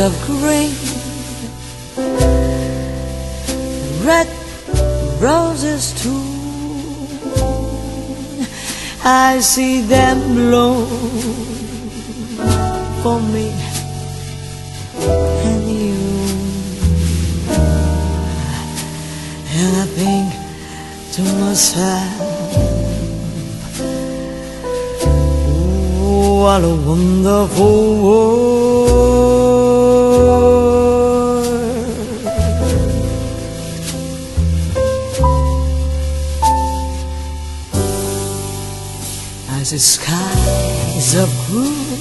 of green, red roses too. I see them bloom for me and you. And I think to myself, what a wonderful world. As the skies of blue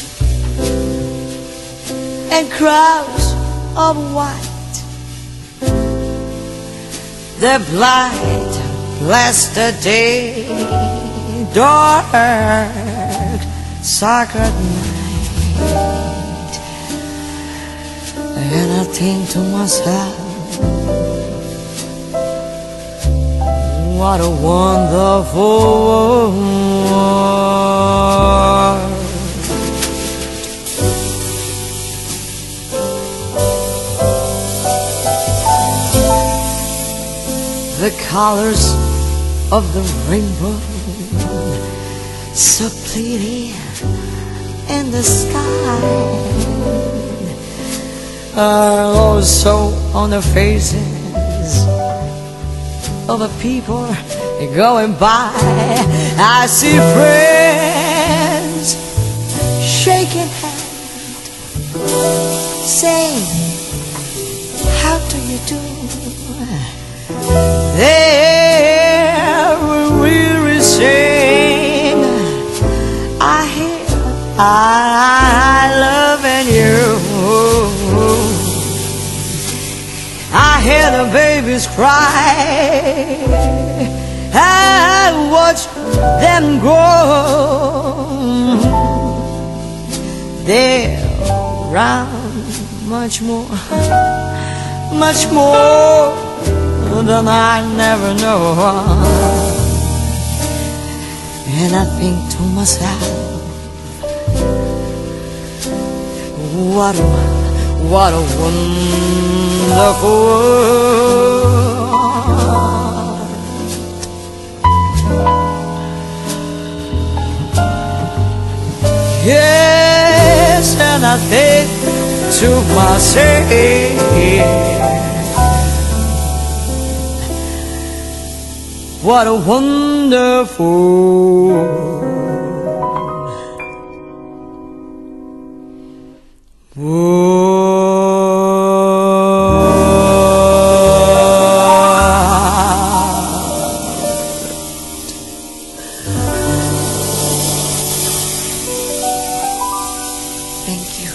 and crowds of white, the blind bless the day, dark sacred night. And I think to myself, what a wonderful world. The colors of the rainbow so pretty in the sky are also on the faces of the people going by. I see friends shaking hands, saying, how do you do? They're really saying, I hear I loving you. I hear the babies cry, I watch them grow. They're around much more than I never know. And I think to myself, what a wonderful world. Yes, and I think to myself, what a wonderful Thank you.